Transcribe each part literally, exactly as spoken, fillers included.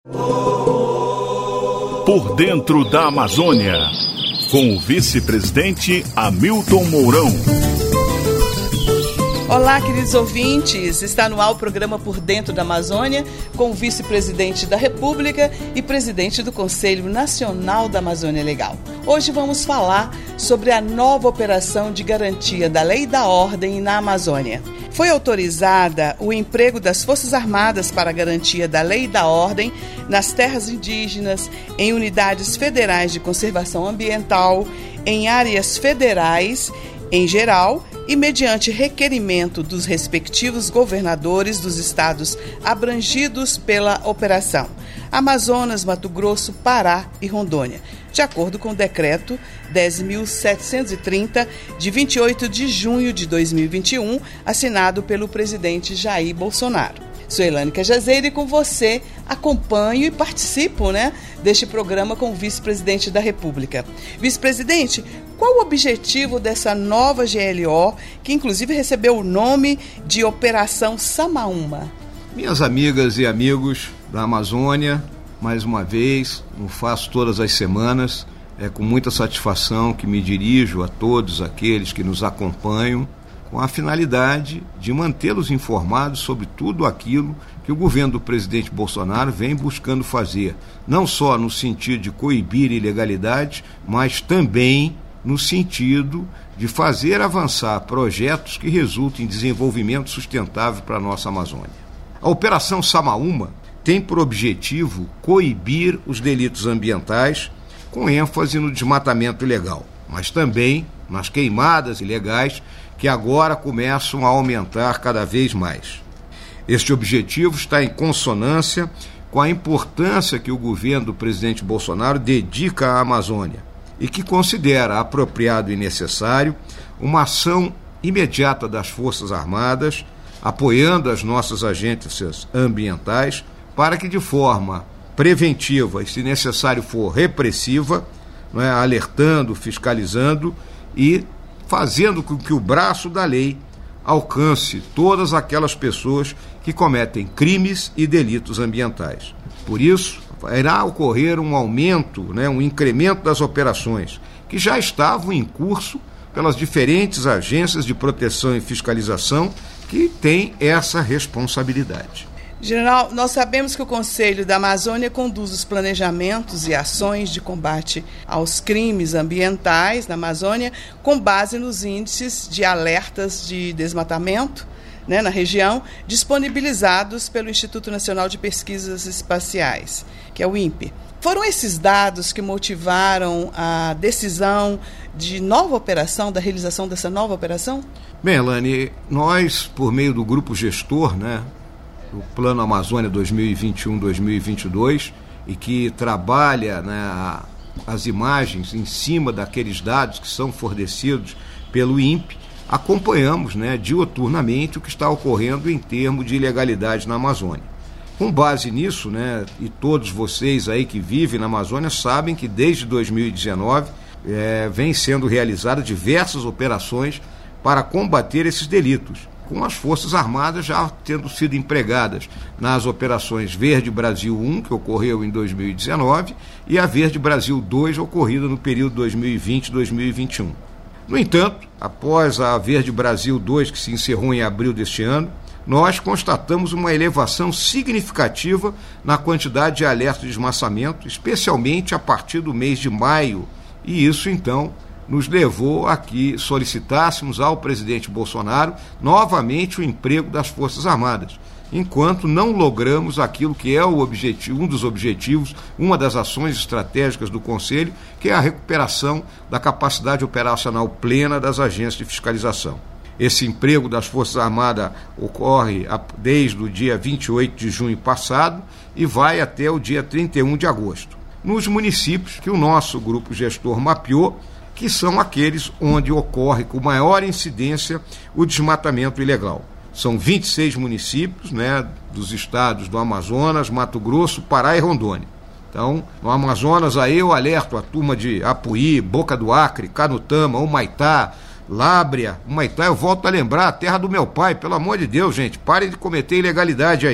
Por dentro da Amazônia, com o vice-presidente Hamilton Mourão. Olá, queridos ouvintes, está no ar o programa Por Dentro da Amazônia, com o vice-presidente da República e presidente do Conselho Nacional da Amazônia Legal. Hoje vamos falar sobre a nova operação de garantia da lei e da ordem na Amazônia. Foi autorizada o emprego das Forças Armadas para a garantia da lei e da ordem nas terras indígenas, em unidades federais de conservação ambiental, em áreas federais em geral e mediante requerimento dos respectivos governadores dos estados abrangidos pela operação: Amazonas, Mato Grosso, Pará e Rondônia, de acordo com o decreto dez mil setecentos e trinta, de vinte e oito de junho de dois mil e vinte e um, assinado pelo presidente Jair Bolsonaro. Sou Elaine Cajazeira e com você acompanho e participo, né, deste programa com o vice-presidente da República. Vice-presidente, qual o objetivo dessa nova G L O, que inclusive recebeu o nome de Operação Samaúma? Minhas amigas e amigos da Amazônia, mais uma vez, como faço todas as semanas, é com muita satisfação que me dirijo a todos aqueles que nos acompanham, com a finalidade de mantê-los informados sobre tudo aquilo que o governo do presidente Bolsonaro vem buscando fazer, não só no sentido de coibir ilegalidades, mas também no sentido de fazer avançar projetos que resultem em desenvolvimento sustentável para a nossa Amazônia. A Operação Samaúma tem por objetivo coibir os delitos ambientais, com ênfase no desmatamento ilegal, mas também nas queimadas ilegais, que agora começam a aumentar cada vez mais. Este objetivo está em consonância com a importância que o governo do presidente Bolsonaro dedica à Amazônia e que considera apropriado e necessário uma ação imediata das Forças Armadas, apoiando as nossas agências ambientais, para que de forma preventiva e, se necessário for, repressiva, não é, alertando, fiscalizando e fazendo com que o braço da lei alcance todas aquelas pessoas que cometem crimes e delitos ambientais. Por isso, irá ocorrer um aumento, né, um incremento das operações que já estavam em curso pelas diferentes agências de proteção e fiscalização que têm essa responsabilidade. General, nós sabemos que o Conselho da Amazônia conduz os planejamentos e ações de combate aos crimes ambientais na Amazônia com base nos índices de alertas de desmatamento, né, na região, disponibilizados pelo Instituto Nacional de Pesquisas Espaciais, que é o INPE. Foram esses dados que motivaram a decisão de nova operação, da realização dessa nova operação? Bem, Elaine, nós, por meio do grupo gestor, né, o Plano Amazônia dois mil e vinte e um a dois mil e vinte e dois, e que trabalha, né, as imagens em cima daqueles dados que são fornecidos pelo INPE, acompanhamos, né, diuturnamente o que está ocorrendo em termos de ilegalidade na Amazônia. Com base nisso, né, e todos vocês aí que vivem na Amazônia sabem que desde dois mil e dezenove é, vem sendo realizadas diversas operações para combater esses delitos, com as Forças Armadas já tendo sido empregadas nas operações Verde Brasil um, que ocorreu em dois mil e dezenove, e a Verde Brasil dois, ocorrida no período dois mil e vinte a dois mil e vinte e um. No entanto, após a Verde Brasil dois, que se encerrou em abril deste ano, nós constatamos uma elevação significativa na quantidade de alertas de desmatamento, especialmente a partir do mês de maio, e isso, então, nos levou a que solicitássemos ao presidente Bolsonaro novamente o emprego das Forças Armadas, enquanto não logramos aquilo que é o objetivo, um dos objetivos, uma das ações estratégicas do Conselho, que é a recuperação da capacidade operacional plena das agências de fiscalização. Esse emprego das Forças Armadas ocorre desde o dia vinte e oito de junho passado e vai até o dia trinta e um de agosto, nos municípios que o nosso grupo gestor mapeou, que são aqueles onde ocorre com maior incidência o desmatamento ilegal. São vinte e seis municípios, né, dos estados do Amazonas, Mato Grosso, Pará e Rondônia. Então, no Amazonas, aí eu alerto a turma de Apuí, Boca do Acre, Canutama, Humaitá, Lábrea. Humaitá, eu volto a lembrar, a terra do meu pai, pelo amor de Deus, gente, parem de cometer ilegalidade aí.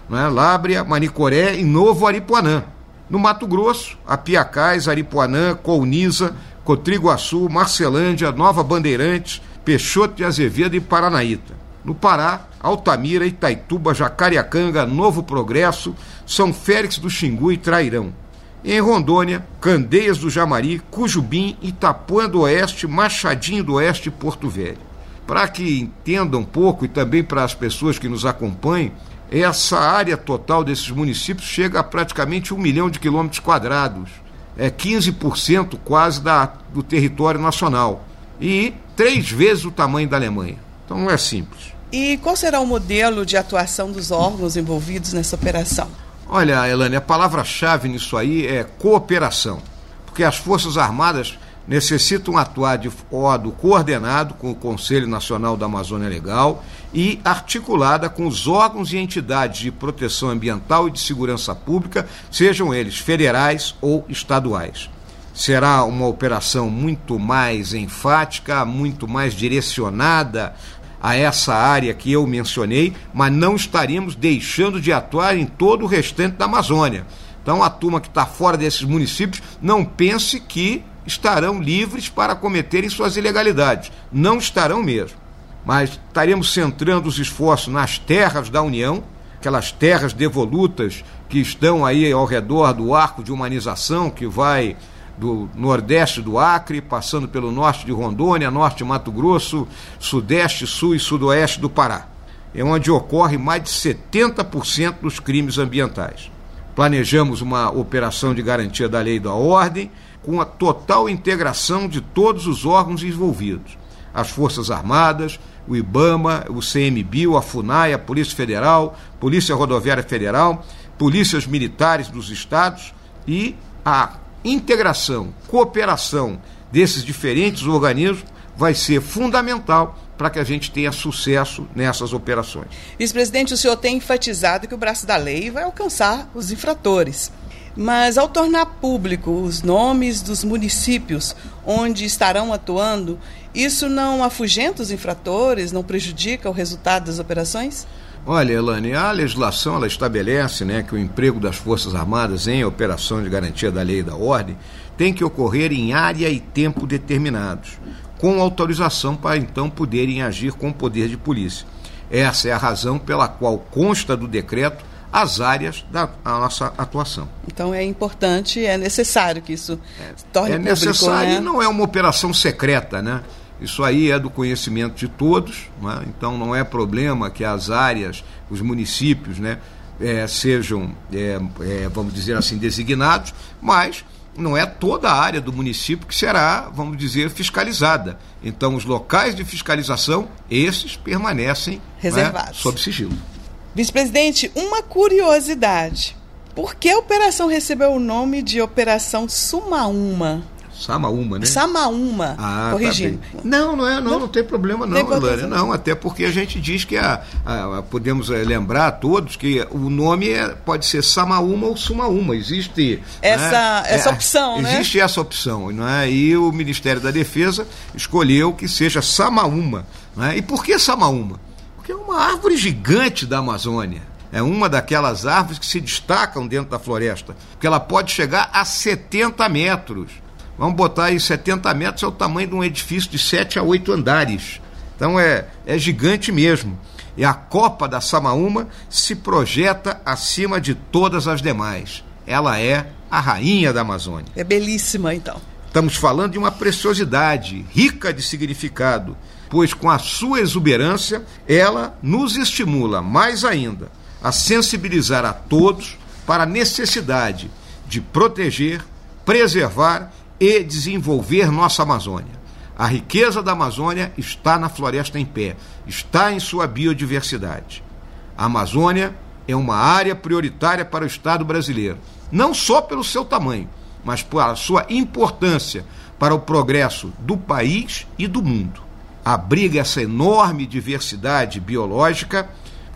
né? Lábrea, Manicoré e Novo Aripuanã. No Mato Grosso, Apiacás, Aripuanã, Colniza, Cotriguaçu, Marcelândia, Nova Bandeirantes, Peixoto de Azevedo e Paranaíta. No Pará, Altamira, Itaituba, Jacareacanga, Novo Progresso, São Félix do Xingu e Trairão. Em Rondônia, Candeias do Jamari, Cujubim, Itapuã do Oeste, Machadinho do Oeste e Porto Velho. Para que entendam um pouco e também para as pessoas que nos acompanhem, essa área total desses municípios chega a praticamente um milhão de quilômetros quadrados. É quinze por cento quase da, do território nacional. E três vezes o tamanho da Alemanha. Então não é simples. E qual será o modelo de atuação dos órgãos envolvidos nessa operação? Olha, Elane, a palavra-chave nisso aí é cooperação. Porque as Forças Armadas necessitam atuar de modo coordenado com o Conselho Nacional da Amazônia Legal e articulada com os órgãos e entidades de proteção ambiental e de segurança pública, sejam eles federais ou estaduais. Será uma operação muito mais enfática, muito mais direcionada a essa área que eu mencionei, mas não estaríamos deixando de atuar em todo o restante da Amazônia. Então a turma que está fora desses municípios não pense que estarão livres para cometerem suas ilegalidades. Não estarão mesmo. Mas estaremos centrando os esforços nas terras da União, aquelas terras devolutas que estão aí ao redor do arco de humanização que vai do nordeste do Acre, passando pelo norte de Rondônia, norte de Mato Grosso, sudeste, sul e sudoeste do Pará. É onde ocorre mais de setenta por cento dos crimes ambientais. Planejamos uma operação de garantia da lei e da ordem, com a total integração de todos os órgãos envolvidos. As Forças Armadas, o IBAMA, o C M B I, a FUNAI, a Polícia Federal, Polícia Rodoviária Federal, polícias militares dos estados e a integração, cooperação desses diferentes organismos vai ser fundamental para que a gente tenha sucesso nessas operações. Vice-presidente, o senhor tem enfatizado que o braço da lei vai alcançar os infratores. Mas ao tornar público os nomes dos municípios onde estarão atuando, isso não afugenta os infratores, não prejudica o resultado das operações? Olha, Elane, a legislação ela estabelece, né, que o emprego das Forças Armadas em operação de garantia da lei e da ordem tem que ocorrer em área e tempo determinados, com autorização para então poderem agir com poder de polícia. Essa é a razão pela qual consta do decreto as áreas da nossa atuação. Então é importante, é necessário que isso é, torne é público. É necessário, né? Não é uma operação secreta, né? Isso aí é do conhecimento de todos, né? Então não é problema que as áreas, os municípios, né, é, sejam, é, é, vamos dizer assim, designados, mas não é toda a área do município que será, vamos dizer, fiscalizada. Então os locais de fiscalização, esses permanecem reservados, né, sob sigilo. Vice-presidente, uma curiosidade. Por que a operação recebeu o nome de Operação Sumaúma? Samaúma, né? Samaúma, ah, corrigindo. Tá não, não, é, não, não, não tem problema não, Elane, não, até porque a gente diz que, a, a, a, podemos é, lembrar a todos que o nome é, pode ser Samaúma ou Sumaúma, existe essa, né, essa é, opção, né? Existe essa opção, né? E o Ministério da Defesa escolheu que seja Samaúma, né? E por que Samaúma? Porque é uma árvore gigante da Amazônia. É uma daquelas árvores que se destacam dentro da floresta, porque ela pode chegar a setenta metros. Vamos botar aí setenta metros, é o tamanho de um edifício de sete a oito andares. Então é, é gigante mesmo. E a copa da Samaúma se projeta acima de todas as demais. Ela é a rainha da Amazônia. É belíssima, então. Estamos falando de uma preciosidade rica de significado, pois com a sua exuberância, ela nos estimula mais ainda a sensibilizar a todos para a necessidade de proteger, preservar e desenvolver nossa Amazônia. A riqueza da Amazônia está na floresta em pé, está em sua biodiversidade. A Amazônia é uma área prioritária para o Estado brasileiro, não só pelo seu tamanho, mas por a sua importância para o progresso do país e do mundo. Abriga essa enorme diversidade biológica,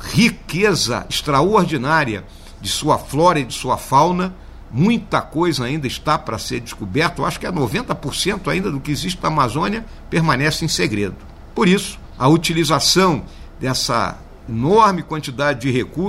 riqueza extraordinária de sua flora e de sua fauna. Muita coisa ainda está para ser descoberta. Eu acho que é noventa por cento ainda do que existe na Amazônia permanece em segredo. Por isso, a utilização dessa enorme quantidade de recursos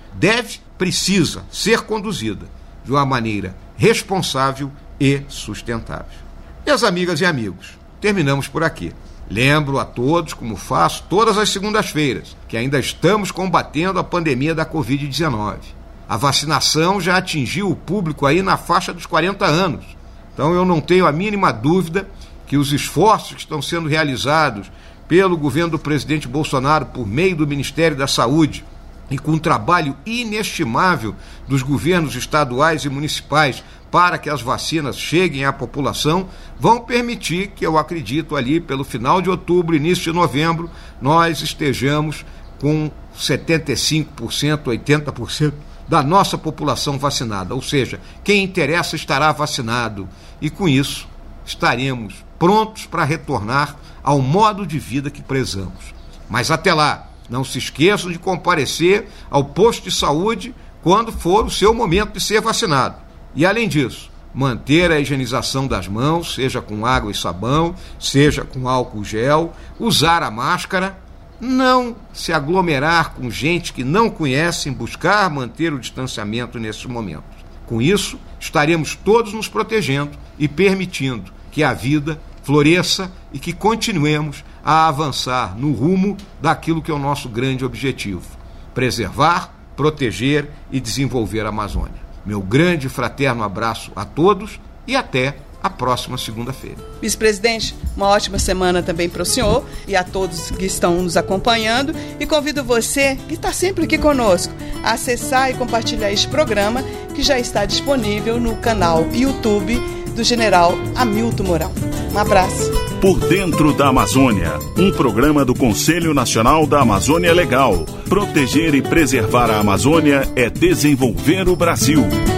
deve, precisa ser conduzida de uma maneira responsável e sustentável. Minhas amigas e amigos, terminamos por aqui. Lembro a todos, como faço todas as segundas-feiras, que ainda estamos combatendo a pandemia da covid dezenove. A vacinação já atingiu o público aí na faixa dos quarenta anos. Então eu não tenho a mínima dúvida que os esforços que estão sendo realizados pelo governo do presidente Bolsonaro por meio do Ministério da Saúde e com um trabalho inestimável dos governos estaduais e municipais para que as vacinas cheguem à população, vão permitir que, eu acredito, ali pelo final de outubro, início de novembro, nós estejamos com setenta e cinco por cento, oitenta por cento da nossa população vacinada. Ou seja, quem interessa estará vacinado e, com isso, estaremos prontos para retornar ao modo de vida que prezamos. Mas até lá, não se esqueçam de comparecer ao posto de saúde quando for o seu momento de ser vacinado. E, além disso, manter a higienização das mãos, seja com água e sabão, seja com álcool gel, usar a máscara, não se aglomerar com gente que não conhecem, buscar manter o distanciamento nesses momentos. Com isso, estaremos todos nos protegendo e permitindo que a vida floresça e que continuemos a avançar no rumo daquilo que é o nosso grande objetivo: preservar, proteger e desenvolver a Amazônia. Meu grande e fraterno abraço a todos e até a próxima segunda-feira. Vice-presidente, uma ótima semana também para o senhor e a todos que estão nos acompanhando, e convido você, que está sempre aqui conosco, a acessar e compartilhar este programa, que já está disponível no canal YouTube do General Hamilton Mourão. Um abraço. Por Dentro da Amazônia, um programa do Conselho Nacional da Amazônia Legal. Proteger e preservar a Amazônia é desenvolver o Brasil.